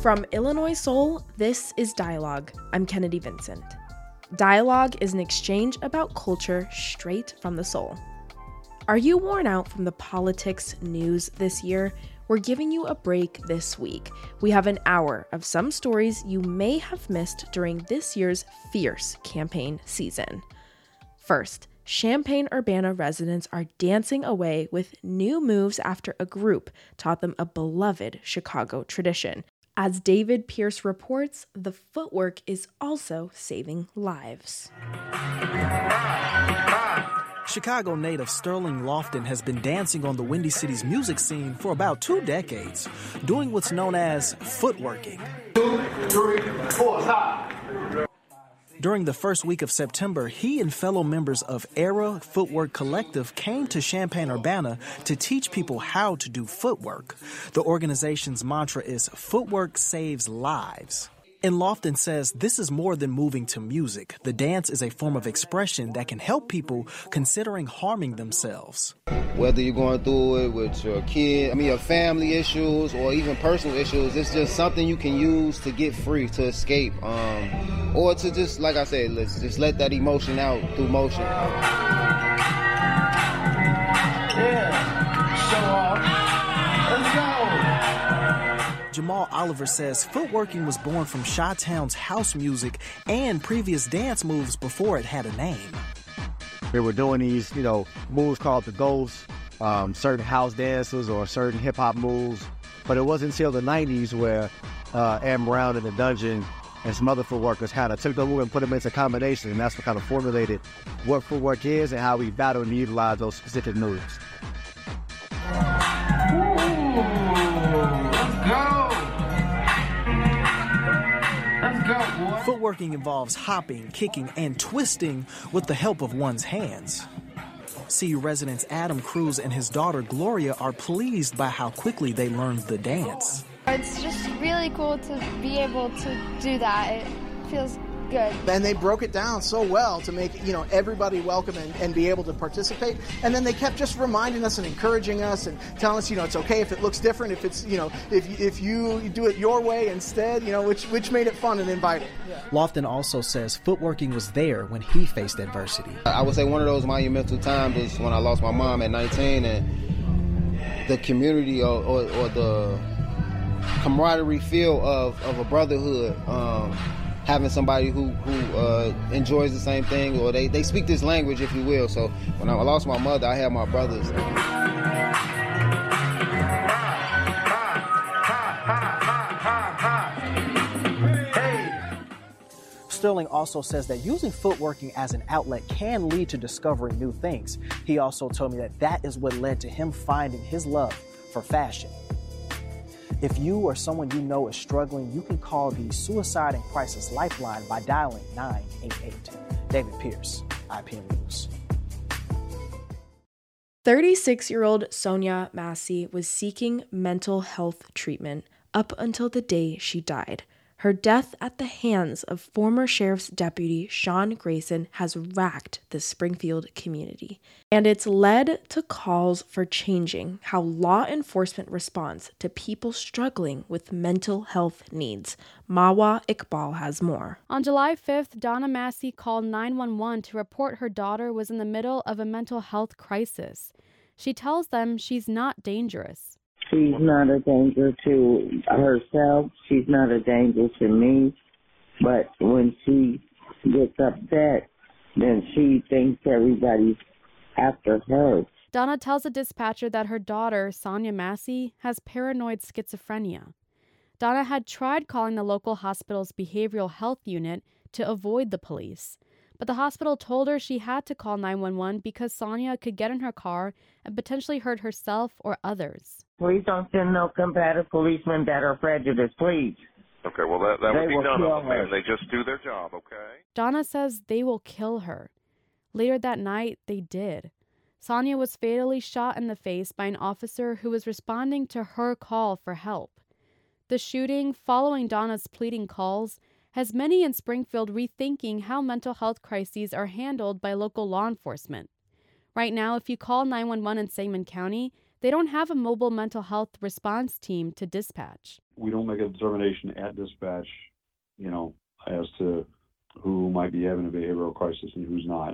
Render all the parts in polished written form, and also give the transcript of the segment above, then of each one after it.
From Illinois Soul, this is Dialogue. I'm Kennedy Vincent. Dialogue is an exchange about culture straight from the soul. Are you worn out from the politics news this year? We're giving you a break this week. We have an hour of some stories you may have missed during this year's fierce campaign season. First, Champaign-Urbana residents are dancing away with new moves after a group taught them a beloved Chicago tradition. As David Pierce reports, the footwork is also saving lives. Chicago native Sterling Lofton has been dancing on the Windy City's music scene for about 2 decades, doing what's known as footworking. 2, 3, 4, stop. During the first week of September, he and fellow members of Era Footwork Collective came to Champaign-Urbana to teach people how to do footwork. The organization's mantra is "Footwork saves lives." And Lofton says this is more than moving to music. The dance is a form of expression that can help people considering harming themselves. Whether you're going through it with your kid, your family issues, or even personal issues, it's just something you can use to get free, to escape, or to just, like I said, let's just let that emotion out through motion. Yeah, show off. Let's go. Jamal Oliver says footworking was born from Chi-Town's house music and previous dance moves before it had a name. They were doing these, moves called the ghosts, certain house dances or certain hip-hop moves. But it wasn't until the 90s where Am Brown and the Dungeon and some other footworkers kind of took the move and put them into combination. And that's what kind of formulated what footwork is and how we battle and utilize those specific moves. Footworking involves hopping, kicking, and twisting with the help of one's hands. CU residents Adam Cruz and his daughter Gloria are pleased by how quickly they learned the dance. It's just really cool to be able to do that. It feels good. And they broke it down so well to make, everybody welcome and be able to participate. And then they kept just reminding us and encouraging us and telling us, it's okay if it looks different, if it's, if you do it your way instead, which made it fun and inviting. Yeah. Lofton also says footworking was there when he faced adversity. I would say one of those monumental times was when I lost my mom at 19, and the community or the camaraderie feel of a brotherhood, having somebody who enjoys the same thing, or they speak this language, if you will. So when I lost my mother, I had my brothers. Sterling also says that using footworking as an outlet can lead to discovering new things. He also told me that is what led to him finding his love for fashion. If you or someone you know is struggling, you can call the Suicide and Crisis Lifeline by dialing 988. David Pierce, IPN News. 36-year-old Sonia Massey was seeking mental health treatment up until the day she died. Her death at the hands of former Sheriff's Deputy Sean Grayson has racked the Springfield community, and it's led to calls for changing how law enforcement responds to people struggling with mental health needs. Mawa Iqbal has more. On July 5th, Donna Massey called 911 to report her daughter was in the middle of a mental health crisis. She tells them she's not dangerous. She's not a danger to herself. She's not a danger to me. But when she gets upset, then she thinks everybody's after her. Donna tells a dispatcher that her daughter, Sonia Massey, has paranoid schizophrenia. Donna had tried calling the local hospital's behavioral health unit to avoid the police. But the hospital told her she had to call 911 because Sonia could get in her car and potentially hurt herself or others. Please don't send no combative policemen that are prejudiced, please. Okay, well, that would be none of them, man. They just do their job, okay? Donna says they will kill her. Later that night, they did. Sonia was fatally shot in the face by an officer who was responding to her call for help. The shooting, following Donna's pleading calls, has many in Springfield rethinking how mental health crises are handled by local law enforcement. Right now, if you call 911 in Sangamon County, they don't have a mobile mental health response team to dispatch. We don't make a determination at dispatch, as to who might be having a behavioral crisis and who's not.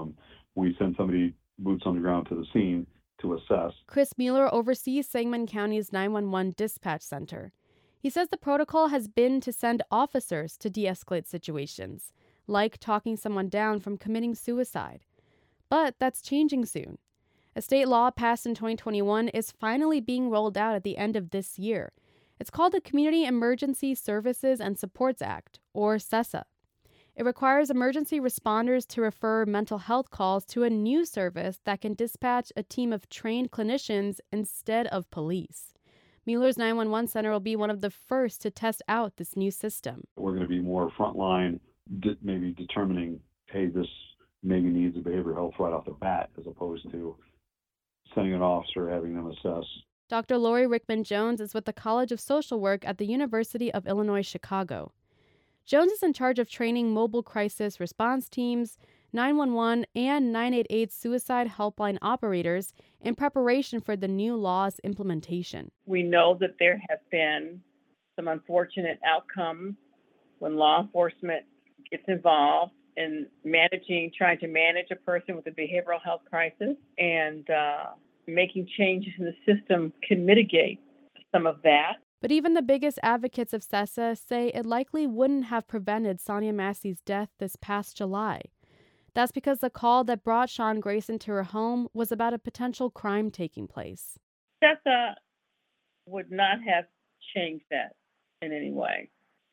We send somebody boots on the ground to the scene to assess. Chris Mueller oversees Sangamon County's 911 dispatch center. He says the protocol has been to send officers to de-escalate situations, like talking someone down from committing suicide. But that's changing soon. A state law passed in 2021 is finally being rolled out at the end of this year. It's called the Community Emergency Services and Supports Act, or CESA. It requires emergency responders to refer mental health calls to a new service that can dispatch a team of trained clinicians instead of police. Mueller's 911 Center will be one of the first to test out this new system. We're going to be more frontline, maybe determining, hey, this maybe needs a behavioral health right off the bat, as opposed to sending an officer, having them assess. Dr. Lori Rickman Jones is with the College of Social Work at the University of Illinois, Chicago. Jones is in charge of training mobile crisis response teams, 911 and 988 suicide helpline operators in preparation for the new law's implementation. We know that there have been some unfortunate outcomes when law enforcement gets involved in trying to manage a person with a behavioral health crisis, and making changes in the system can mitigate some of that. But even the biggest advocates of CESA say it likely wouldn't have prevented Sonya Massey's death this past July. That's because the call that brought Sean Grayson to her home was about a potential crime taking place. CESA would not have changed that in any way.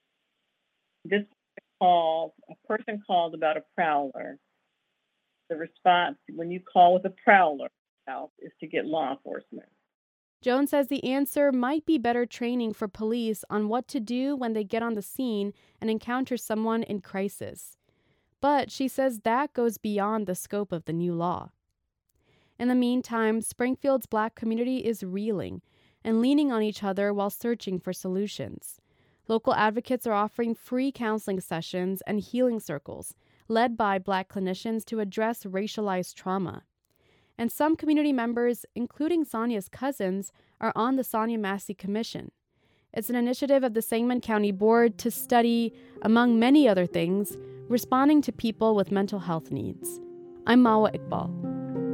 This call, a person called about a prowler. The response when you call with a prowler is to get law enforcement. Jones says the answer might be better training for police on what to do when they get on the scene and encounter someone in crisis. But she says that goes beyond the scope of the new law. In the meantime, Springfield's Black community is reeling and leaning on each other while searching for solutions. Local advocates are offering free counseling sessions and healing circles led by Black clinicians to address racialized trauma. And some community members, including Sonya's cousins, are on the Sonya Massey Commission. It's an initiative of the Sangamon County Board to study, among many other things, responding to people with mental health needs. I'm Mawa Iqbal.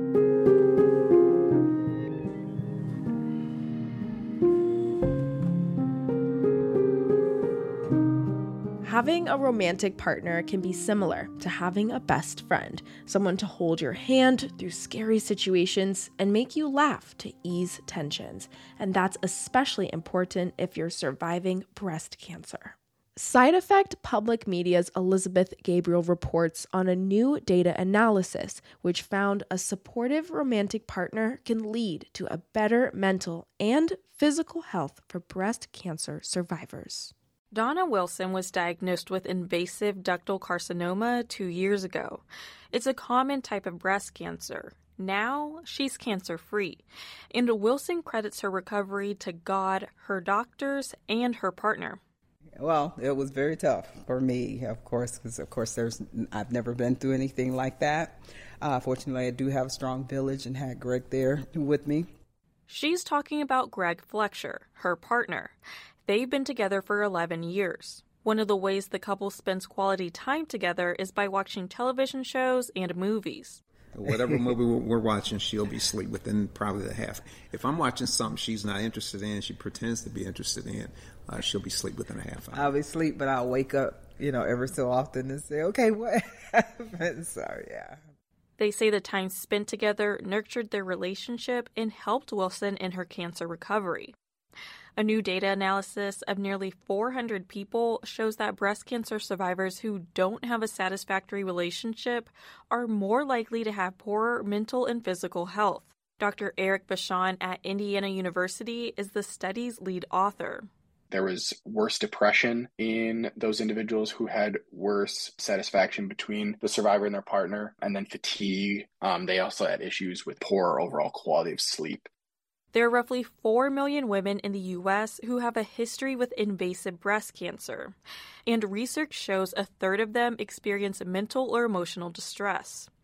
Having a romantic partner can be similar to having a best friend, someone to hold your hand through scary situations and make you laugh to ease tensions. And that's especially important if you're surviving breast cancer. Side Effect Public Media's Elizabeth Gabriel reports on a new data analysis which found a supportive romantic partner can lead to a better mental and physical health for breast cancer survivors. Donna Wilson was diagnosed with invasive ductal carcinoma 2 years ago. It's a common type of breast cancer. Now she's cancer-free, and Wilson credits her recovery to God, her doctors, and her partner. Well, it was very tough for me, of course, because I've never been through anything like that. Fortunately, I do have a strong village and had Greg there with me. She's talking about Greg Fletcher, her partner. They've been together for 11 years. One of the ways the couple spends quality time together is by watching television shows and movies. Whatever movie we're watching, she'll be asleep within probably the half. If I'm watching something she's not interested in, she pretends to be interested in, she'll be asleep within a half hour. I'll be asleep, but I'll wake up, every so often and say, okay, what happened? So, yeah. They say the time spent together nurtured their relationship and helped Wilson in her cancer recovery. A new data analysis of nearly 400 people shows that breast cancer survivors who don't have a satisfactory relationship are more likely to have poorer mental and physical health. Dr. Eric Bashan at Indiana University is the study's lead author. There was worse depression in those individuals who had worse satisfaction between the survivor and their partner, and then fatigue. They also had issues with poor overall quality of sleep. There are roughly 4 million women in the U.S. who have a history with invasive breast cancer, and research shows a third of them experience mental or emotional distress.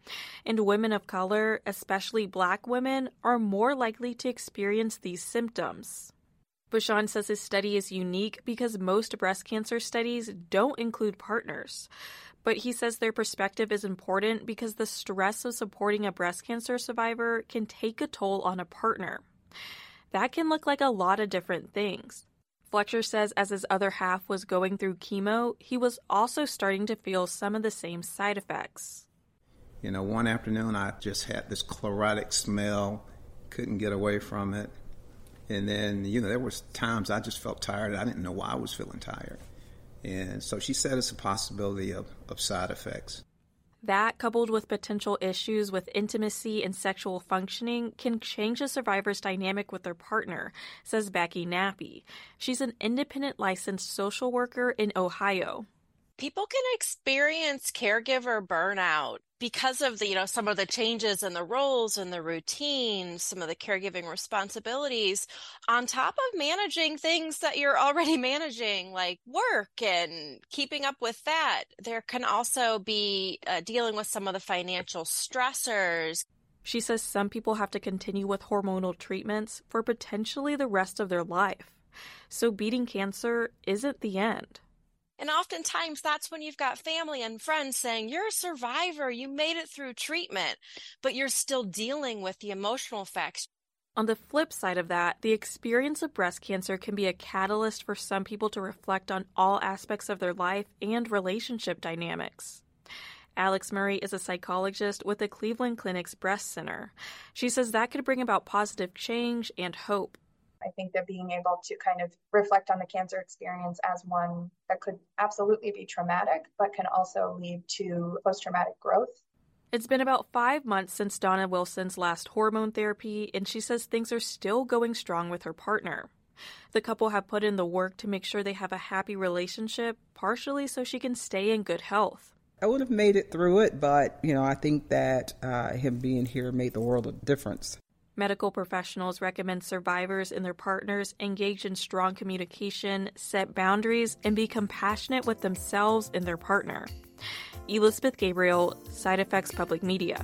And women of color, especially Black women, are more likely to experience these symptoms. Bashan says his study is unique because most breast cancer studies don't include partners. But he says their perspective is important because the stress of supporting a breast cancer survivor can take a toll on a partner. That can look like a lot of different things. Fletcher says as his other half was going through chemo, he was also starting to feel some of the same side effects. You know, one afternoon I just had this chlorotic smell, couldn't get away from it. And then, you know, there was times I just felt tired. I didn't know why I was feeling tired. And so she said it's a possibility of side effects. That, coupled with potential issues with intimacy and sexual functioning, can change a survivor's dynamic with their partner, says Becky Nappy. She's an independent licensed social worker in Ohio. People can experience caregiver burnout because of the, some of the changes in the roles and the routines, some of the caregiving responsibilities, on top of managing things that you're already managing, like work and keeping up with that. There can also be dealing with some of the financial stressors. She says some people have to continue with hormonal treatments for potentially the rest of their life. So beating cancer isn't the end. And oftentimes that's when you've got family and friends saying, you're a survivor, you made it through treatment, but you're still dealing with the emotional effects. On the flip side of that, the experience of breast cancer can be a catalyst for some people to reflect on all aspects of their life and relationship dynamics. Alex Murray is a psychologist with the Cleveland Clinic's Breast Center. She says that could bring about positive change and hope. I think that being able to kind of reflect on the cancer experience as one that could absolutely be traumatic, but can also lead to post-traumatic growth. It's been about 5 months since Donna Wilson's last hormone therapy, and she says things are still going strong with her partner. The couple have put in the work to make sure they have a happy relationship, partially so she can stay in good health. I would have made it through it, but, I think that him being here made the world a difference. Medical professionals recommend survivors and their partners engage in strong communication, set boundaries, and be compassionate with themselves and their partner. Elizabeth Gabriel, Side Effects Public Media.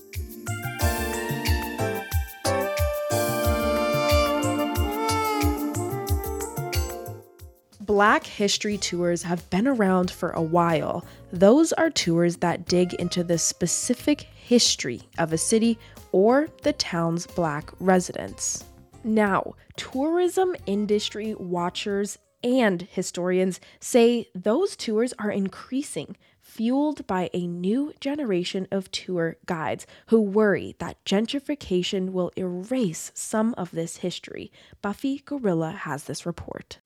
Black history tours have been around for a while. Those are tours that dig into the specific history of a city or the town's Black residents. Now, tourism industry watchers and historians say those tours are increasing, fueled by a new generation of tour guides who worry that gentrification will erase some of this history. Buffy Gorilla has this report.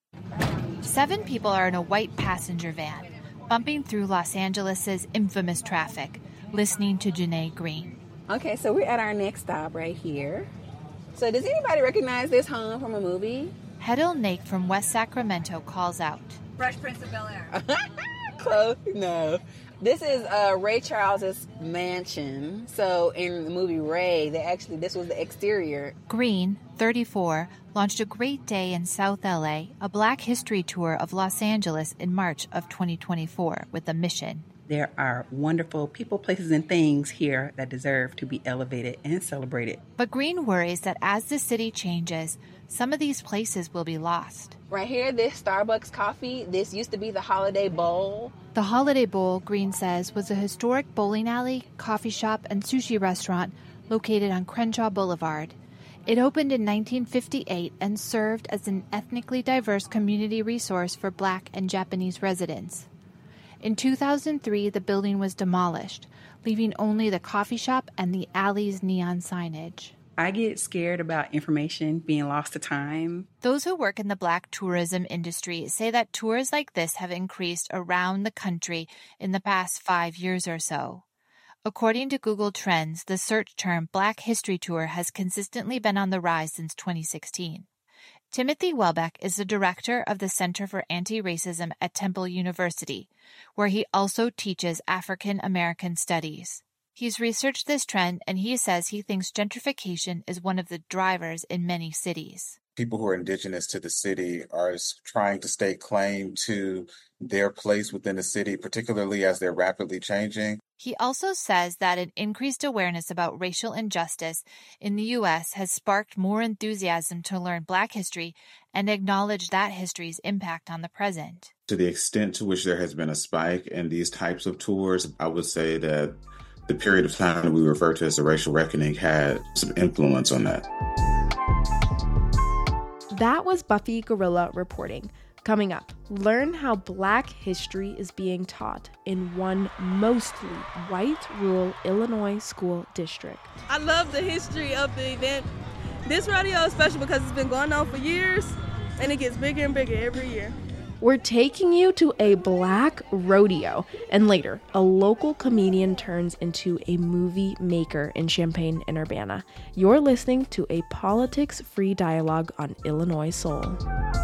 7 people are in a white passenger van, bumping through Los Angeles' infamous traffic, listening to Janae Green. Okay, so we're at our next stop right here. So does anybody recognize this home from a movie? Hedel Nake from West Sacramento calls out. Fresh Prince of Bel-Air. Close. No. This is Ray Charles's mansion. So in the movie Ray, this was the exterior. Green, 34, launched A Great Day in South LA, a Black history tour of Los Angeles in March of 2024 with a mission. There are wonderful people, places, and things here that deserve to be elevated and celebrated. But Green worries that as the city changes, some of these places will be lost. Right here, this Starbucks coffee, this used to be the Holiday Bowl. The Holiday Bowl, Green says, was a historic bowling alley, coffee shop, and sushi restaurant located on Crenshaw Boulevard. It opened in 1958 and served as an ethnically diverse community resource for Black and Japanese residents. In 2003, the building was demolished, leaving only the coffee shop and the alley's neon signage. I get scared about information being lost to time. Those who work in the Black tourism industry say that tours like this have increased around the country in the past 5 years or so. According to Google Trends, the search term Black History Tour has consistently been on the rise since 2016. Timothy Welbeck is the director of the Center for Anti-Racism at Temple University, where he also teaches African American studies. He's researched this trend, and he says he thinks gentrification is one of the drivers in many cities. People who are indigenous to the city are trying to stake claim to their place within the city, particularly as they're rapidly changing. He also says that an increased awareness about racial injustice in the U.S. has sparked more enthusiasm to learn Black history and acknowledge that history's impact on the present. To the extent to which there has been a spike in these types of tours, I would say that the period of time that we refer to as the racial reckoning had some influence on that. That was Buffy Gorilla reporting. Coming up, learn how Black history is being taught in one mostly white rural Illinois school district. I love the history of the event. This rodeo is special because it's been going on for years and it gets bigger and bigger every year. We're taking you to a Black rodeo, and later, a local comedian turns into a movie maker in Champaign and Urbana. You're listening to a politics-free dialogue on Illinois Soul.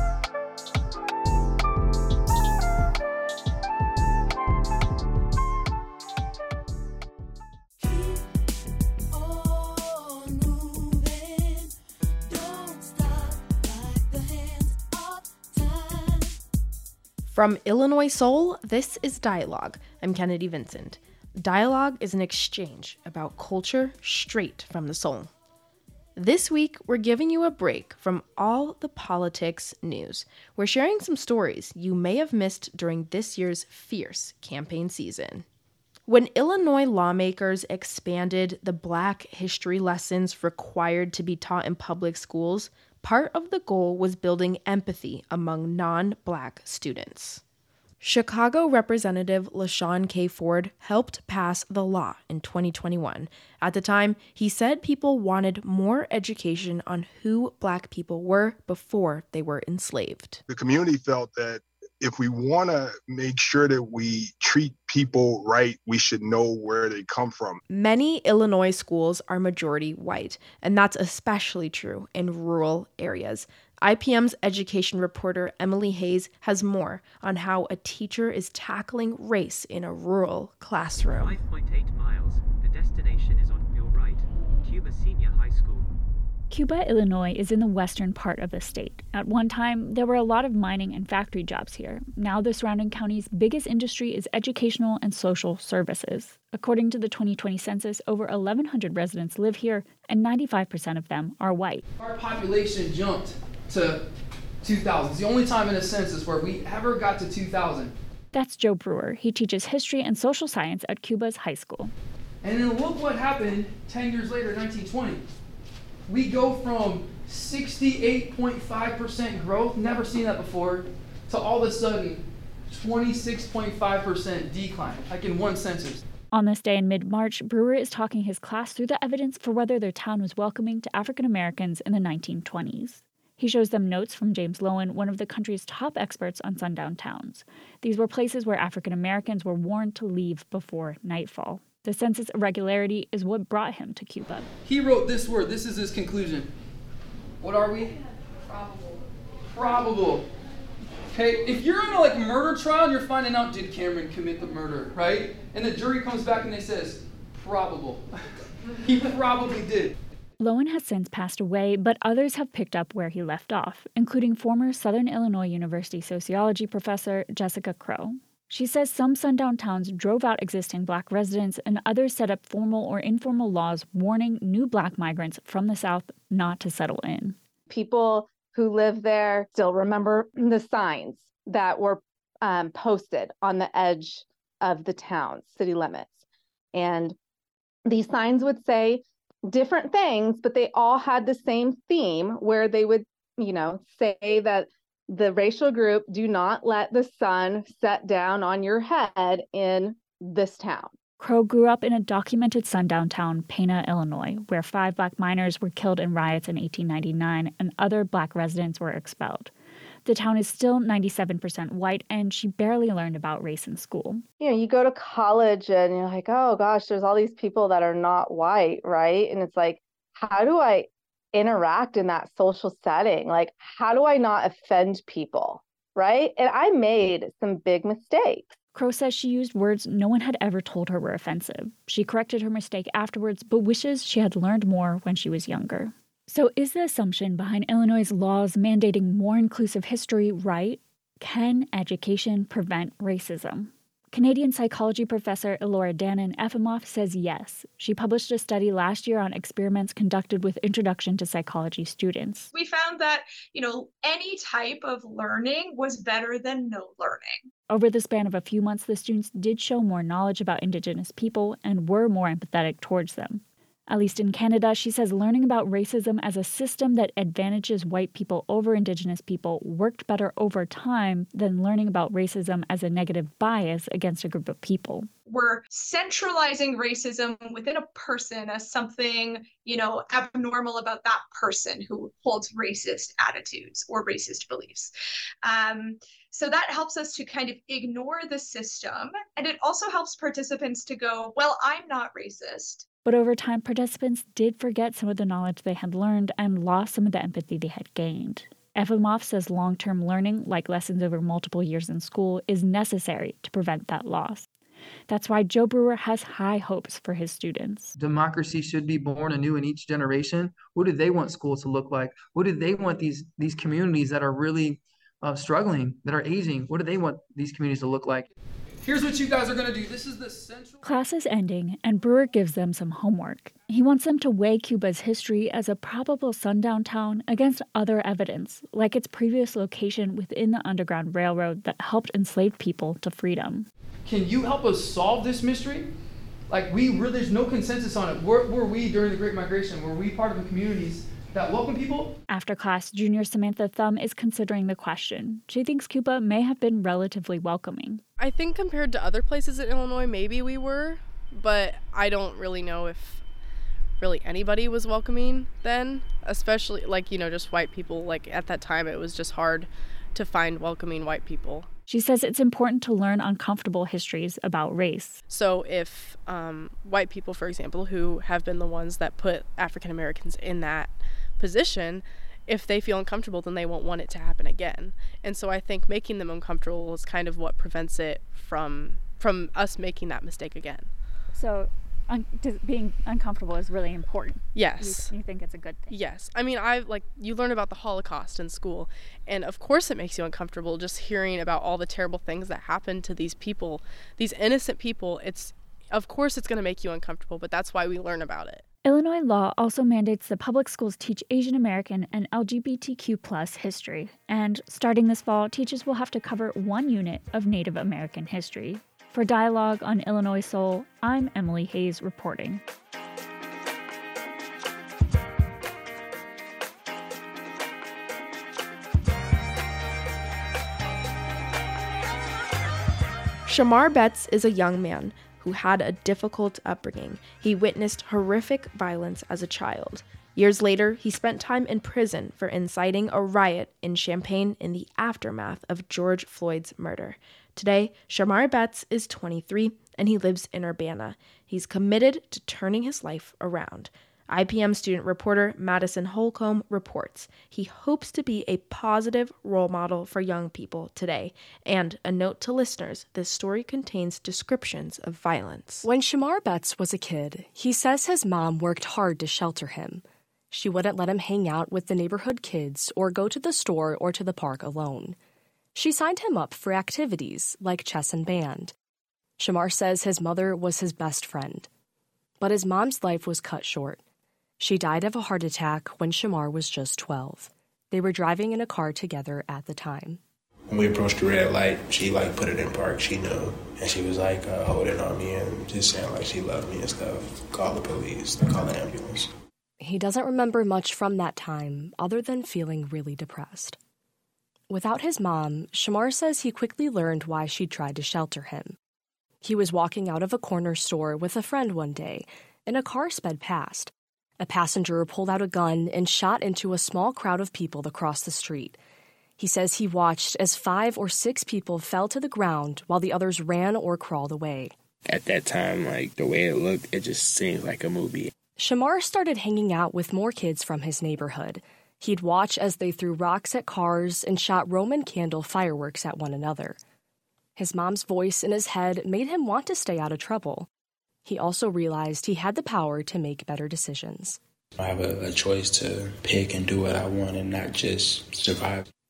From Illinois Soul, this is Dialogue. I'm Kennedy Vincent. Dialogue is an exchange about culture straight from the soul. This week, we're giving you a break from all the politics news. We're sharing some stories you may have missed during this year's fierce campaign season. When Illinois lawmakers expanded the Black history lessons required to be taught in public schools, part of the goal was building empathy among non-Black students. Chicago Representative LaShawn K. Ford helped pass the law in 2021. At the time, he said people wanted more education on who Black people were before they were enslaved. The community felt that if we want to make sure that we treat people right, we should know where they come from. Many Illinois schools are majority white, and that's especially true in rural areas. IPM's education reporter Emily Hayes has more on how a teacher is tackling race in a rural classroom. 5.8 miles. The destination is on your right. Cuba Senior High School. Cuba, Illinois is in the western part of the state. At one time, there were a lot of mining and factory jobs here. Now the surrounding county's biggest industry is educational and social services. According to the 2020 census, over 1,100 residents live here, and 95% of them are white. Our population jumped to 2,000. It's the only time in a census where we ever got to 2,000. That's Joe Brewer. He teaches history and social science at Cuba's high school. And then look what happened 10 years later, 1920. We go from 68.5% growth, never seen that before, to all of a sudden 26.5% decline, like in one census. On this day in mid-March, Brewer is talking his class through the evidence for whether their town was welcoming to African Americans in the 1920s. He shows them notes from James Loewen, one of the country's top experts on sundown towns. These were places where African Americans were warned to leave before nightfall. The census irregularity is what brought him to Cuba. He wrote this word. This is his conclusion. What are we? Probable. Probable. Okay, if you're in a murder trial and you're finding out, did Cameron commit the murder, right? And the jury comes back and they says, probable. He probably did. Loewen has since passed away, but others have picked up where he left off, including former Southern Illinois University sociology professor Jessica Crow. She says some sundown towns drove out existing Black residents and others set up formal or informal laws warning new Black migrants from the South not to settle in. People who live there still remember the signs that were posted on the edge of the town's city limits. And these signs would say different things, but they all had the same theme where they would, say that the racial group, do not let the sun set down on your head in this town. Crow grew up in a documented sundown town, Pana, Illinois, where 5 Black miners were killed in riots in 1899 and other Black residents were expelled. The town is still 97% white, and she barely learned about race in school. You go to college and you're like, oh gosh, there's all these people that are not white, right? And it's like, how do I interact in that social setting? Like, how do I not offend people, right? And I made some big mistakes. Crow says she used words no one had ever told her were offensive. She corrected her mistake afterwards, but wishes she had learned more when she was younger. So is the assumption behind Illinois' laws mandating more inclusive history right? Can education prevent racism? Canadian psychology professor Elora Danon-Efimoff says yes. She published a study last year on experiments conducted with introduction to psychology students. We found that, any type of learning was better than no learning. Over the span of a few months, the students did show more knowledge about Indigenous people and were more empathetic towards them. At least in Canada, she says learning about racism as a system that advantages white people over Indigenous people worked better over time than learning about racism as a negative bias against a group of people. We're centralizing racism within a person as something, abnormal about that person who holds racist attitudes or racist beliefs. So that helps us to kind of ignore the system. And it also helps participants to go, well, I'm not racist. But over time, participants did forget some of the knowledge they had learned and lost some of the empathy they had gained. Efimoff says long-term learning, like lessons over multiple years in school, is necessary to prevent that loss. That's why Joe Brewer has high hopes for his students. Democracy should be born anew in each generation. What do they want schools to look like? What do they want these communities that are really struggling, that are aging, what do they want these communities to look like? Here's what you guys are going to do. This is the central... Class is ending, and Brewer gives them some homework. He wants them to weigh Cuba's history as a probable sundown town against other evidence, like its previous location within the Underground Railroad that helped enslaved people to freedom. Can you help us solve this mystery? There's no consensus on it. Were we during the Great Migration? Were we part of the communities that welcome people? After class, junior Samantha Thumb is considering the question. She thinks Cuba may have been relatively welcoming. I think compared to other places in Illinois, maybe we were, but I don't really know if really anybody was welcoming then, especially just white people. At that time, it was just hard to find welcoming white people. She says it's important to learn uncomfortable histories about race. So if white people, for example, who have been the ones that put African Americans in that position, if they feel uncomfortable, then they won't want it to happen again. And so I think making them uncomfortable is kind of what prevents it from us making that mistake again. So being uncomfortable is really important. Yes. You think it's a good thing? Yes. I mean, you learn about the Holocaust in school, and of course it makes you uncomfortable just hearing about all the terrible things that happened to these people, these innocent people. Of course it's going to make you uncomfortable, but that's why we learn about it. Illinois law also mandates that public schools teach Asian American and LGBTQ+ history, and starting this fall, teachers will have to cover 1 unit of Native American history. For Dialogue on Illinois Soul, I'm Emily Hayes reporting. Shamar Betts is a young man who had a difficult upbringing. He witnessed horrific violence as a child. Years later, he spent time in prison for inciting a riot in Champaign in the aftermath of George Floyd's murder. Today, Shamar Betts is 23 and he lives in Urbana. He's committed to turning his life around. IPM student reporter Madison Holcomb reports he hopes to be a positive role model for young people today. And a note to listeners, this story contains descriptions of violence. When Shamar Betts was a kid, he says his mom worked hard to shelter him. She wouldn't let him hang out with the neighborhood kids or go to the store or to the park alone. She signed him up for activities like chess and band. Shamar says his mother was his best friend. But his mom's life was cut short. She died of a heart attack when Shamar was just 12. They were driving in a car together at the time. When we approached the red light, she put it in park. She knew. And she was holding on me and just saying she loved me and stuff. Call the police, call the ambulance. He doesn't remember much from that time other than feeling really depressed. Without his mom, Shamar says he quickly learned why she'd tried to shelter him. He was walking out of a corner store with a friend one day, and a car sped past. A passenger pulled out a gun and shot into a small crowd of people across the street. He says he watched as 5 or 6 people fell to the ground while the others ran or crawled away. At that time, the way it looked, it just seemed like a movie. Shamar started hanging out with more kids from his neighborhood. He'd watch as they threw rocks at cars and shot Roman candle fireworks at one another. His mom's voice in his head made him want to stay out of trouble. He also realized he had the power to make better decisions. I have a choice to pick and do what I want and not just survive.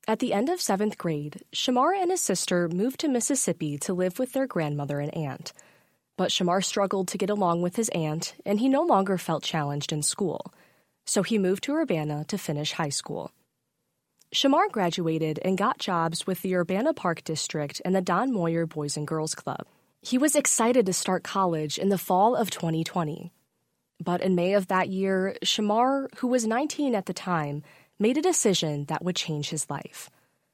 At the end of 7th grade, Shamar and his sister moved to Mississippi to live with their grandmother and aunt. But Shamar struggled to get along with his aunt, and he no longer felt challenged in school. So he moved to Urbana to finish high school. Shamar graduated and got jobs with the Urbana Park District and the Don Moyer Boys and Girls Club. He was excited to start college in the fall of 2020. But in May of that year, Shamar, who was 19 at the time, made a decision that would change his life.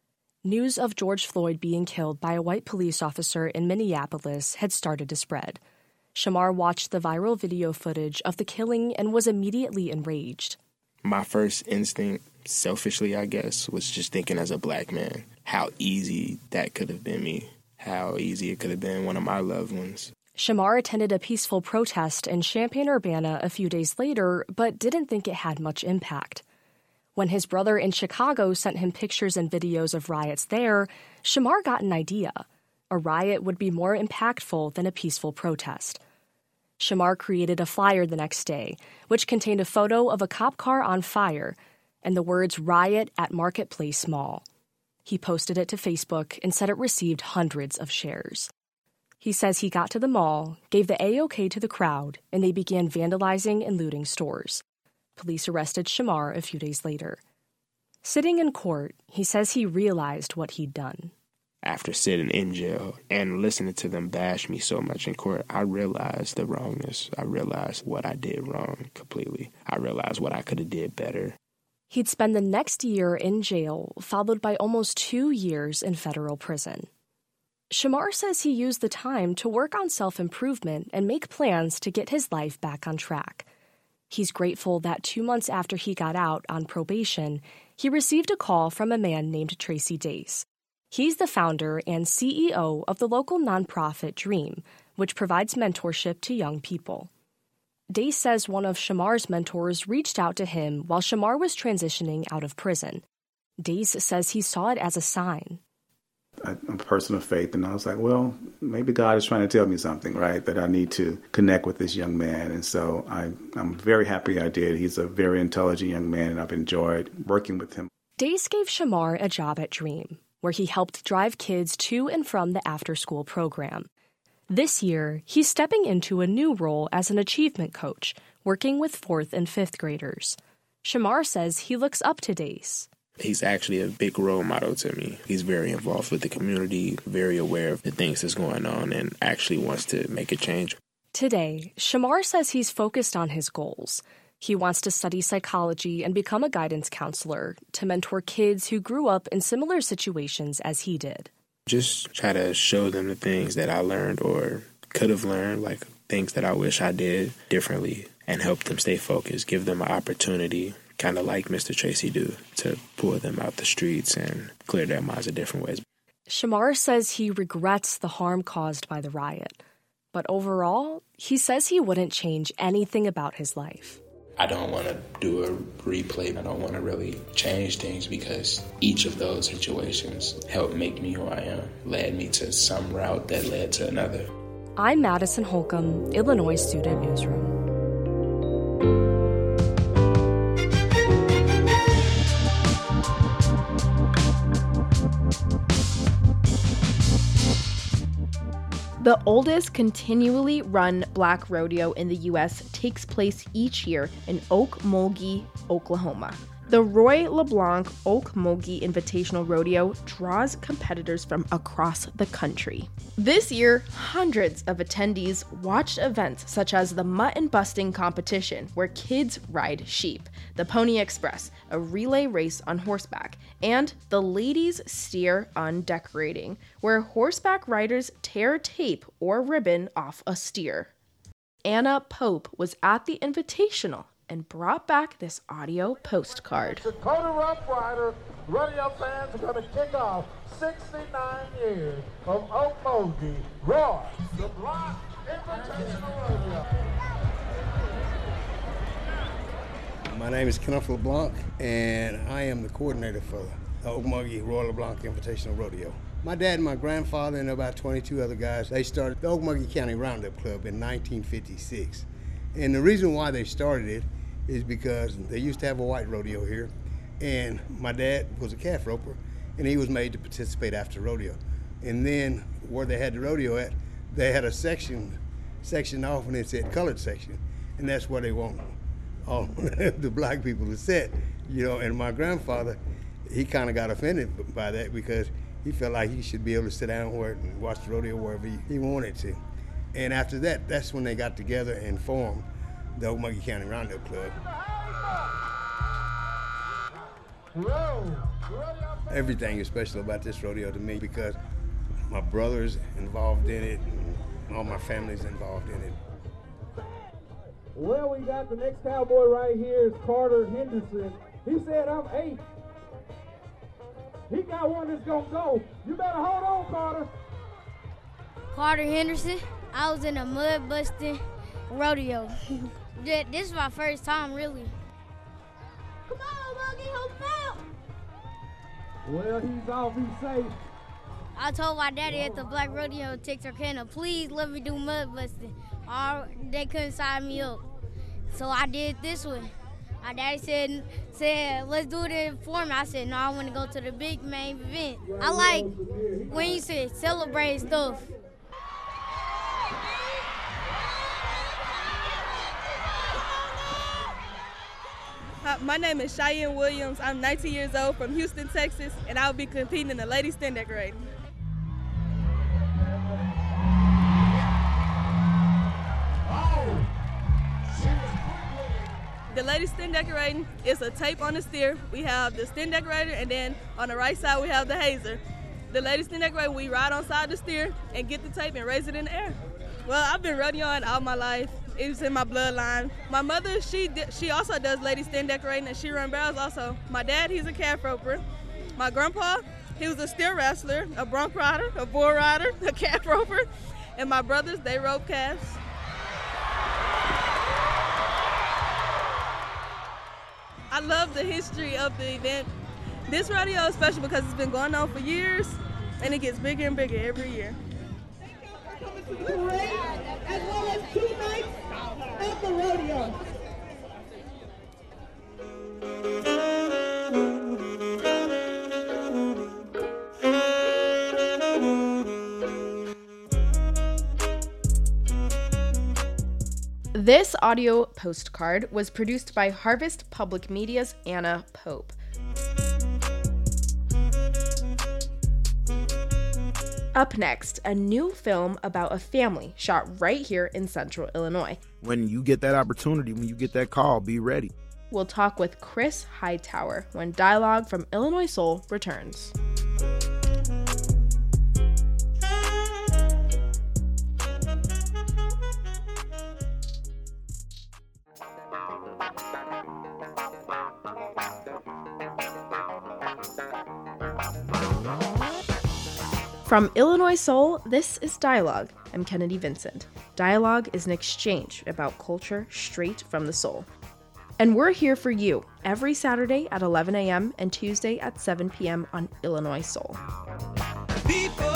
News of George Floyd being killed by a white police officer in Minneapolis had started to spread. Shamar watched the viral video footage of the killing and was immediately enraged. My first instinct, selfishly I guess, was just thinking as a black man, how easy that could have been me, how easy it could have been one of my loved ones. Shamar attended a peaceful protest in Champaign-Urbana a few days later, but didn't think it had much impact. When his brother in Chicago sent him pictures and videos of riots there, Shamar got an idea. A riot would be more impactful than a peaceful protest. Shamar created a flyer the next day, which contained a photo of a cop car on fire and the words "Riot at Marketplace Mall." He posted it to Facebook and said it received hundreds of shares. He says he got to the mall, gave the A-OK to the crowd, and they began vandalizing and looting stores. Police arrested Shamar a few days later. Sitting in court, he says he realized what he'd done. After sitting in jail and listening to them bash me so much in court, I realized the wrongness. I realized what I did wrong completely. I realized what I could have did better. He'd spend the next year in jail, followed by almost 2 years in federal prison. Shamar says he used the time to work on self-improvement and make plans to get his life back on track. He's grateful that 2 months after he got out on probation, he received a call from a man named Tracy Dace. He's the founder and CEO of the local nonprofit Dream, which provides mentorship to young people. Dace says one of Shamar's mentors reached out to him while Shamar was transitioning out of prison. Dace says he saw it as a sign. I'm a person of faith, and I was like, well, maybe God is trying to tell me something, right, that I need to connect with this young man. And so I'm very happy I did. He's a very intelligent young man, and I've enjoyed working with him. Dace gave Shamar a job at Dream, where he helped drive kids to and from the after-school program. This year, he's stepping into a new role as an achievement coach, working with 4th and 5th graders. Shamar says he looks up to Dace. He's actually a big role model to me. He's very involved with the community, very aware of the things that's going on, and actually wants to make a change. Today, Shamar says he's focused on his goals. He wants to study psychology and become a guidance counselor to mentor kids who grew up in similar situations as he did. Just try to show them the things that I learned or could have learned, like things that I wish I did differently, and help them stay focused, give them an opportunity, kind of like Mr. Tracy do, to pull them out the streets and clear their minds in different ways. Shamar says he regrets the harm caused by the riot, but overall, he says he wouldn't change anything about his life. I don't want to do a replay. I don't want to really change things because each of those situations helped make me who I am, led me to some route that led to another. I'm Madison Holcomb, Illinois Student Newsroom. The oldest continually run black rodeo in the U.S. takes place each year in Okmulgee, Oklahoma. The Roy LeBlanc Okmulgee Invitational Rodeo draws competitors from across the country. This year, hundreds of attendees watched events such as the mutton busting competition, where kids ride sheep, the Pony Express, a relay race on horseback, and the Ladies Steer Undecorating, where horseback riders tear tape or ribbon off a steer. Anna Pope was at the Invitational and brought back this audio postcard. Dakota Rough Rider rodeo fans are going to kick off 69 years of Okmulgee Roy LeBlanc Invitational Rodeo. My name is Kenneth LeBlanc, and I am the coordinator for the Okmulgee Roy LeBlanc Invitational Rodeo. My dad and my grandfather and about 22 other guys, they started the Okmulgee County Roundup Club in 1956. And the reason why they started it is because they used to have a white rodeo here, and my dad was a calf roper, and he was made to participate after rodeo. And then where they had the rodeo at, they had a section off, and it said colored section, and that's where they want all the black people to sit, And my grandfather, he kind of got offended by that because he felt like he should be able to sit down and watch the rodeo wherever he wanted to. And after that, that's when they got together and formed the Okmulgee County Roundup Club. Everything is special about this rodeo to me because my brother's involved in it and all my family's involved in it. Well, we got the next cowboy right here is Carter Henderson. He said, I'm 8. He got one that's gonna go. You better hold on, Carter. Carter Henderson. I was in a mud busting rodeo. This is my first time, really. Come on, Muggy, help him out. Well, he's off, he's safe. I told my daddy at the Black Rodeo Texarkana, please let me do mud busting. Or they couldn't sign me up. So I did this one. My daddy said, let's do it for me. I said, no, I want to go to the big main event. I like when you say celebrate stuff. My name is Cheyenne Williams. I'm 19 years old from Houston, Texas, and I'll be competing in the Ladies Stand Decorating. The Ladies Stand Decorating is a tape on the steer. We have the stand decorator, and then on the right side we have the hazer. The Ladies Stand Decorating, we ride on side the steer and get the tape and raise it in the air. Well, I've been rodeoing all my life. It was in my bloodline. My mother, she also does Ladies Stand Decorating, and she runs barrels also. My dad, he's a calf roper. My grandpa, he was a steer wrestler, a bronc rider, a bull rider, a calf roper. And my brothers, they rope calves. I love the history of the event. This rodeo is special because it's been going on for years, and it gets bigger and bigger every year. Parade, as well as 2 nights at the rodeo. This audio postcard was produced by Harvest Public Media's Anna Pope. Up next, a new film about a family shot right here in Central Illinois. When you get that opportunity, when you get that call, be ready. We'll talk with Chris Hightower when Dialogue from Illinois Soul returns. From Illinois Soul, this is Dialogue. I'm Kennedy Vincent. Dialogue is an exchange about culture straight from the soul. And we're here for you every Saturday at 11 a.m. and Tuesday at 7 p.m. on Illinois Soul. People,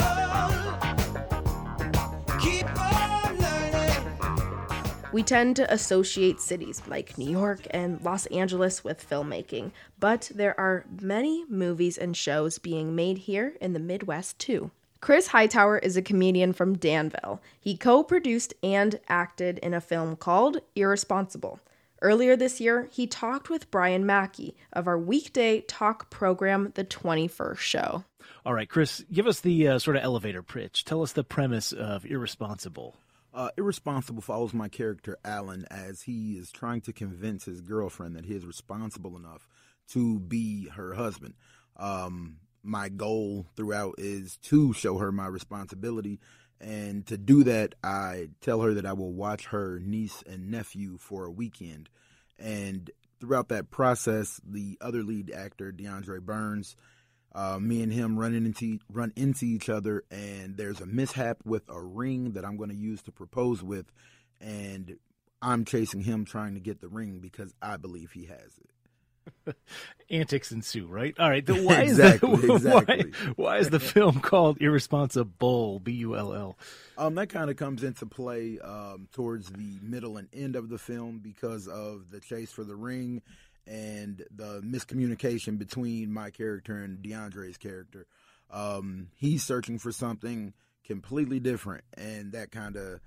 keep on learning. We tend to associate cities like New York and Los Angeles with filmmaking, but there are many movies and shows being made here in the Midwest too. Chris Hightower is a comedian from Danville. He co-produced and acted in a film called Irresponsible. Earlier this year, he talked with Brian Mackey of our weekday talk program, The 21st Show. All right, Chris, give us the sort of elevator pitch. Tell us the premise of Irresponsible. Irresponsible follows my character, Alan, as he is trying to convince his girlfriend that he is responsible enough to be her husband. My goal throughout is to show her my responsibility, and to do that, I tell her that I will watch her niece and nephew for a weekend. And throughout that process, the other lead actor, DeAndre Burns, me and him run into each other, and there's a mishap with a ring that I'm going to use to propose with, and I'm chasing him trying to get the ring because I believe he has it. Antics ensue, right? All right. Why Exactly. Why is the film called Irresponsible, B-U-L-L? That kind of comes into play towards the middle and end of the film because of the chase for the ring and the miscommunication between my character and DeAndre's character. He's searching for something completely different, and that kind of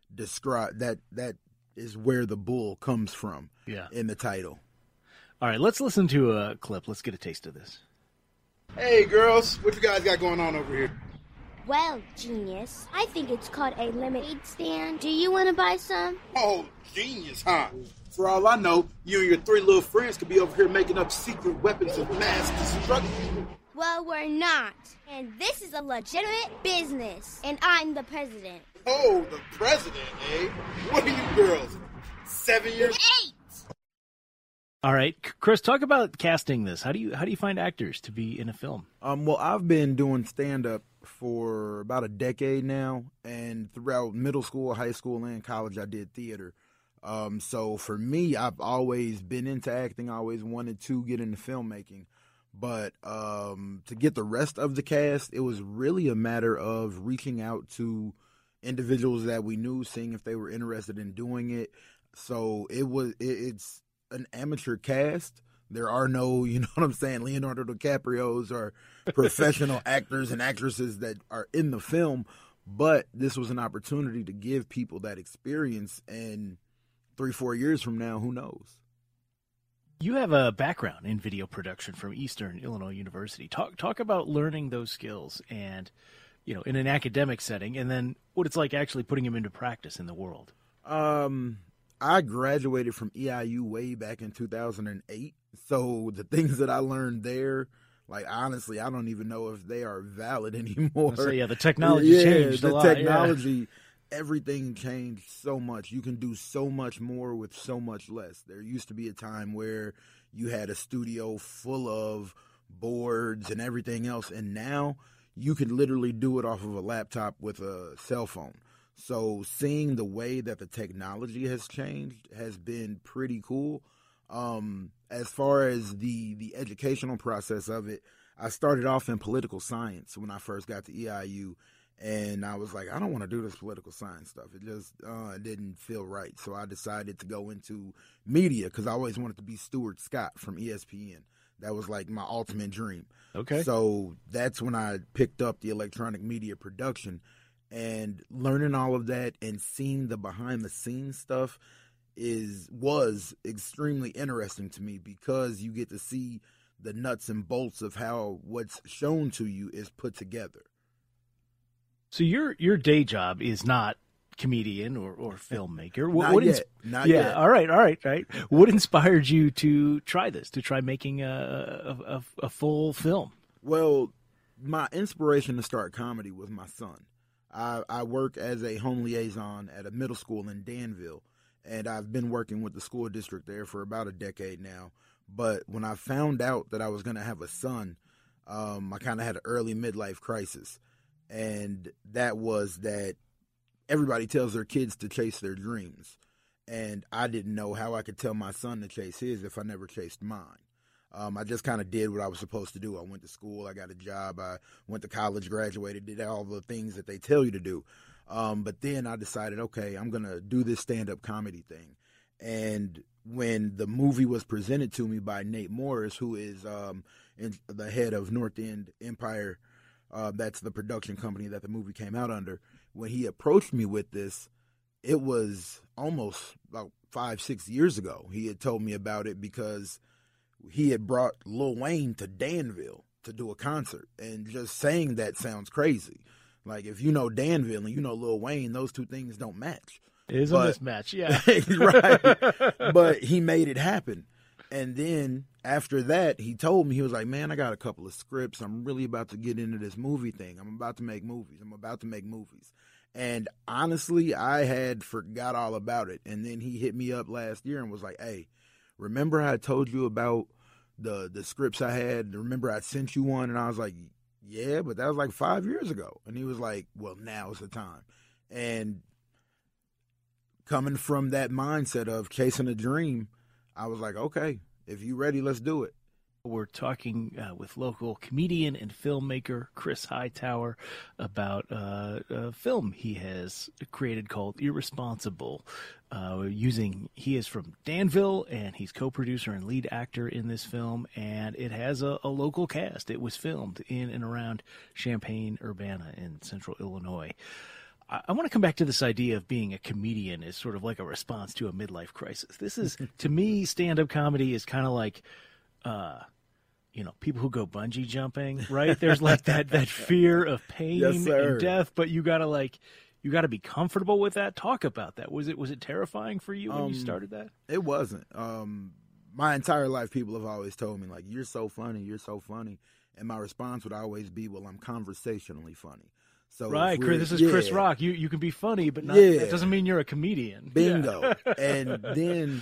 that is where the bull comes from in the title. All right, let's listen to a clip. Let's get a taste of this. Hey, girls, what you guys got going on over here? Well, genius, I think it's called a lemonade stand. Do you want to buy some? Oh, genius, huh? For all I know, you and your 3 little friends could be over here making up secret weapons of mass destruction. Well, we're not. And this is a legitimate business. And I'm the president. Oh, the president, eh? What are you girls, 7 years? 8! All right, Chris, talk about casting this. How do you find actors to be in a film? Well, I've been doing stand-up for about a decade now, and throughout middle school, high school, and college, I did theater. So for me, I've always been into acting. I always wanted to get into filmmaking. But to get the rest of the cast, it was really a matter of reaching out to individuals that we knew, seeing if they were interested in doing it. So it's an amateur cast. There are no, you know what I'm saying, Leonardo DiCaprio's or professional actors and actresses that are in the film. But this was an opportunity to give people that experience, and 3-4 years from now, who knows? You have a background in video production from Eastern Illinois University. Talk about learning those skills and, you know, in an academic setting, and then what it's like actually putting them into practice in the world. I graduated from EIU way back in 2008. So the things that I learned there, like, honestly, I don't even know if they are valid anymore. So, the technology changed a lot. The technology, everything changed so much. You can do so much more with so much less. There used to be a time where you had a studio full of boards and everything else, and now you can literally do it off of a laptop with a cell phone. So seeing the way that the technology has changed has been pretty cool. As far as the educational process of it, I started off in political science when I first got to EIU, and I was like, I don't want to do this political science stuff. It just didn't feel right. So I decided to go into media because I always wanted to be Stuart Scott from ESPN. That was like my ultimate dream. Okay. So that's when I picked up the electronic media production, and learning all of that and seeing the behind-the-scenes stuff was extremely interesting to me, because you get to see the nuts and bolts of how what's shown to you is put together. So your day job is not comedian or filmmaker. Not yet. All right. What inspired you to try this? To try making a full film? Well, my inspiration to start comedy was my son. I work as a home liaison at a middle school in Danville, and I've been working with the school district there for about a decade now. But when I found out that I was going to have a son, I kind of had an early midlife crisis. And that was that everybody tells their kids to chase their dreams. And I didn't know how I could tell my son to chase his if I never chased mine. I just kind of did what I was supposed to do. I went to school, I got a job, I went to college, graduated, did all the things that they tell you to do. But then I decided, okay, I'm going to do this stand-up comedy thing. And when the movie was presented to me by Nate Morris, who is the head of North End Empire, that's the production company that the movie came out under, when he approached me with this, it was almost about 5-6 years ago. He had told me about it because he had brought Lil Wayne to Danville to do a concert. And just saying that sounds crazy. Like, if you know Danville and you know Lil Wayne, those two things don't match. It is a mismatch, yeah. Right. But he made it happen. And then after that, he told me, he was like, man, I got a couple of scripts. I'm really about to get into this movie thing. I'm about to make movies. And honestly, I had forgot all about it. And then he hit me up last year and was like, hey, remember I told you about the scripts I had? Remember I sent you one? And I was like, yeah, but that was like 5 years ago. And he was like, well, now's the time. And coming from that mindset of chasing a dream, I was like, okay, if you ready, let's do it. We're talking with local comedian and filmmaker Chris Hightower about a film he has created called Irresponsible. He is from Danville, and he's co-producer and lead actor in this film, and it has a local cast. It was filmed in and around Champaign-Urbana in central Illinois. I want to come back to this idea of being a comedian as sort of like a response to a midlife crisis. This is, to me, stand-up comedy is kind of like, people who go bungee jumping, right? There's like that fear of pain and death, but you got to be comfortable with that. Talk about that. Was it terrifying for you when you started that? It wasn't. My entire life, people have always told me, like, you're so funny, you're so funny. And my response would always be, well, I'm conversationally funny. So right, this is Chris Rock. You can be funny, but that doesn't mean you're a comedian. Bingo. Yeah. And then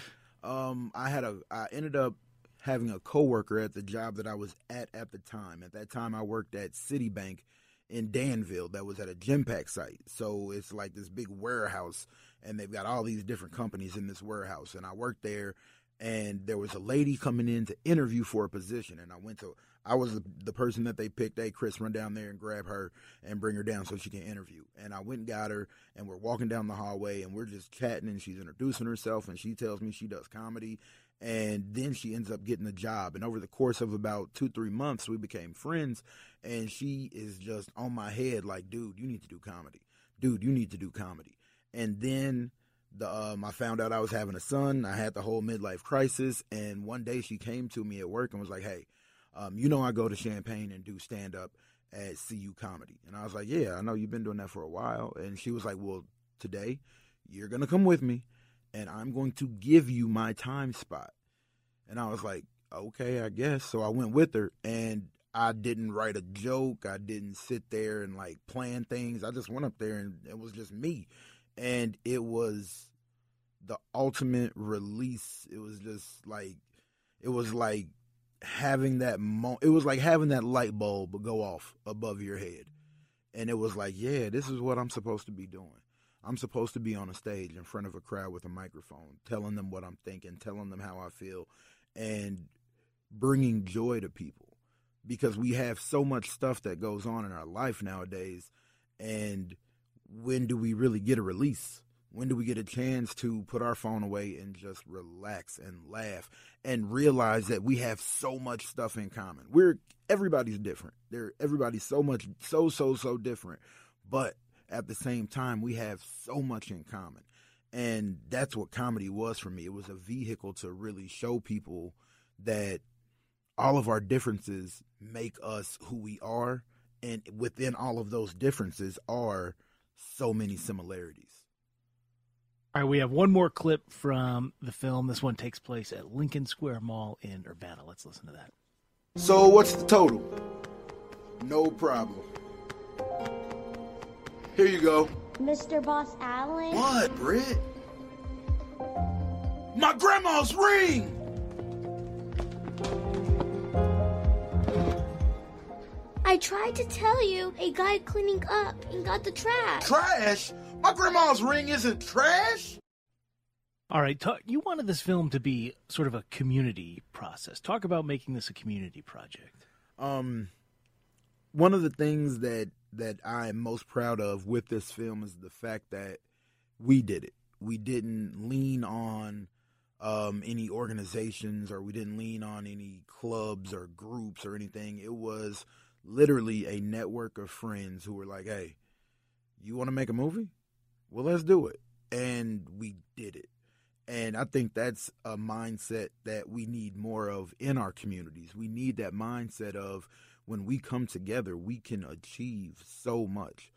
I ended up having a coworker at the job that I was at the time. At that time, I worked at Citibank in Danville that was at a Genpact site. So it's like this big warehouse, and they've got all these different companies in this warehouse. And I worked there, and there was a lady coming in to interview for a position, and I was the person that they picked. Hey, Chris, run down there and grab her and bring her down so she can interview. And I went and got her, and we're walking down the hallway, and we're just chatting, and she's introducing herself, and she tells me she does comedy, and then she ends up getting a job. And over the course of about 2-3 months, we became friends, and she is just on my head like, dude, you need to do comedy. Dude, you need to do comedy. And then I found out I was having a son. I had the whole midlife crisis, and one day she came to me at work and was like, hey, I go to Champaign and do stand-up at CU Comedy. And I was like, yeah, I know you've been doing that for a while. And she was like, well, today you're going to come with me, and I'm going to give you my time spot. And I was like, okay, I guess. So I went with her, and I didn't write a joke. I didn't sit there and, like, plan things. I just went up there, and it was just me. And it was the ultimate release. It was just like, it was like having that it was like having that light bulb go off above your head. And it was like, yeah, this is what I'm supposed to be doing. I'm supposed to be on a stage in front of a crowd with a microphone, telling them what I'm thinking, telling them how I feel, and bringing joy to people. Because we have so much stuff that goes on in our life nowadays, and when do we really get a release? When do we get a chance to put our phone away and just relax and laugh and realize that we have so much stuff in common? Everybody's different. Everybody's so different. But at the same time, we have so much in common. And that's what comedy was for me. It was a vehicle to really show people that all of our differences make us who we are. And within all of those differences are so many similarities. All right, we have one more clip from the film. This one takes place at Lincoln Square Mall in Urbana. Let's listen to that. So what's the total? No problem. Here you go. Mr. Boss Allen? What, Britt? My grandma's ring! I tried to tell you, a guy cleaning up and got the trash. Trash? My grandma's ring isn't trash? All right, you wanted this film to be sort of a community process. Talk about making this a community project. One of the things that I am most proud of with this film is the fact that we did it. We didn't lean on any organizations, or we didn't lean on any clubs or groups or anything. It was literally a network of friends who were like, hey, you want to make a movie? Well, let's do it. And we did it. And I think that's a mindset that we need more of in our communities. We need that mindset of when we come together, we can achieve so much.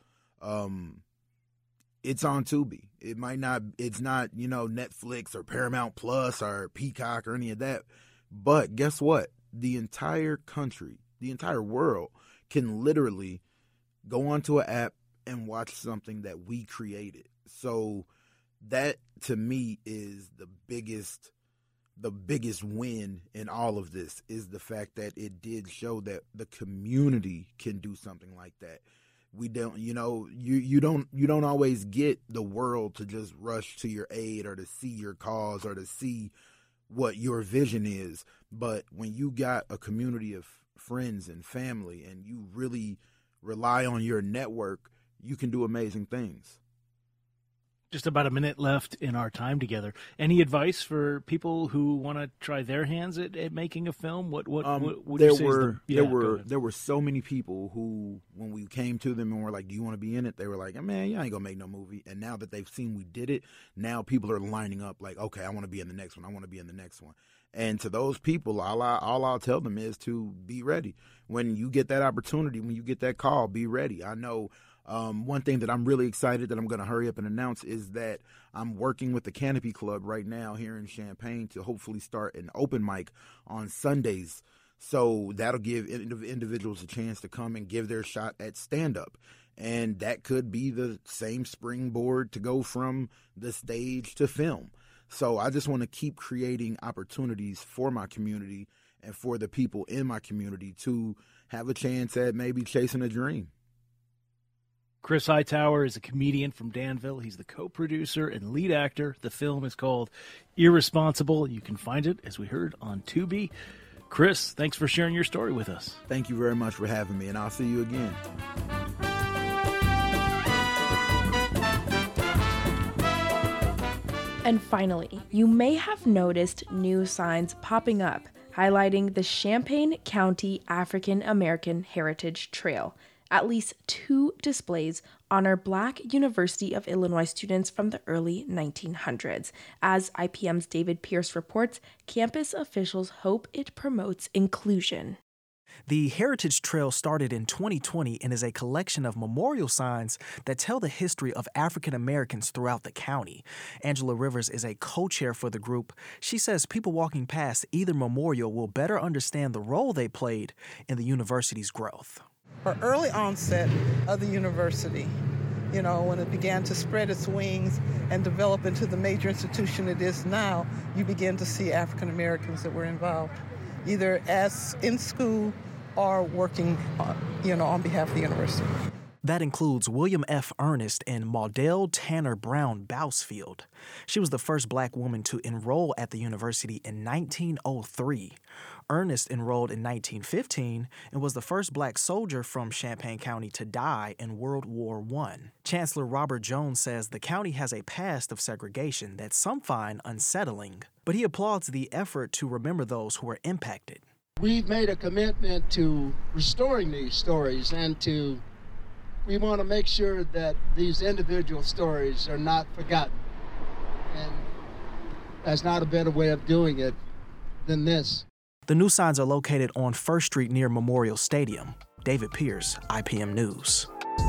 It's on Tubi. It's not, Netflix or Paramount Plus or Peacock or any of that. But guess what? The entire country, the entire world can literally go onto an app and watch something that we created. So that to me is the biggest win in all of this, is the fact that it did show that the community can do something like that. We don't, you don't always get the world to just rush to your aid or to see your cause or to see what your vision is. But when you got a community of friends and family and you really rely on your network, you can do amazing things. Just about a minute left in our time together. Any advice for people who want to try their hands at making a film? What there were so many people who, when we came to them and were like, "Do you want to be in it?" They were like, "Man, you ain't gonna make no movie." And now that they've seen we did it, now people are lining up like, "Okay, I want to be in the next one. I want to be in the next one." And to those people, all I'll tell them is to be ready. When you get that opportunity, when you get that call, be ready. I know. One thing that I'm really excited that I'm going to hurry up and announce is that I'm working with the Canopy Club right now here in Champaign to hopefully start an open mic on Sundays. So that'll give individuals a chance to come and give their shot at stand-up. And that could be the same springboard to go from the stage to film. So I just want to keep creating opportunities for my community and for the people in my community to have a chance at maybe chasing a dream. Chris Hightower is a comedian from Danville. He's the co-producer and lead actor. The film is called Irresponsible. You can find it, as we heard, on Tubi. Chris, thanks for sharing your story with us. Thank you very much for having me, and I'll see you again. And finally, you may have noticed new signs popping up highlighting the Champaign County African American Heritage Trail. At least 2 displays honor Black University of Illinois students from the early 1900s. As IPM's David Pierce reports, campus officials hope it promotes inclusion. The Heritage Trail started in 2020 and is a collection of memorial signs that tell the history of African Americans throughout the county. Angela Rivers is a co-chair for the group. She says people walking past either memorial will better understand the role they played in the university's growth. Or early onset of the university, when it began to spread its wings and develop into the major institution it is now, you begin to see African Americans that were involved, either as in school or working, on behalf of the university. That includes William F. Ernest and Maudel Tanner Brown Bousfield. She was the first Black woman to enroll at the university in 1903. Ernest enrolled in 1915 and was the first Black soldier from Champaign County to die in World War I. Chancellor Robert Jones says the county has a past of segregation that some find unsettling, but he applauds the effort to remember those who were impacted. We've made a commitment to restoring these stories and we want to make sure that these individual stories are not forgotten. And there's not a better way of doing it than this. The new signs are located on First Street near Memorial Stadium. David Pierce, IPM News.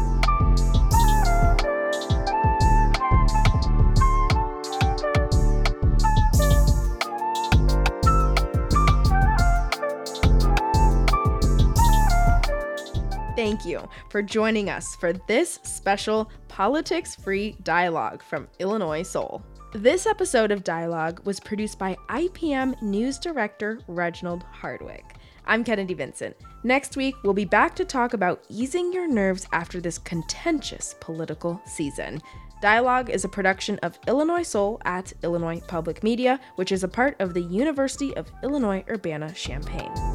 Thank you for joining us for this special politics-free dialogue from Illinois Soul. This episode of Dialogue was produced by IPM News Director Reginald Hardwick. I'm Kennedy Vincent. Next week, we'll be back to talk about easing your nerves after this contentious political season. Dialogue is a production of Illinois Soul at Illinois Public Media, which is a part of the University of Illinois Urbana-Champaign.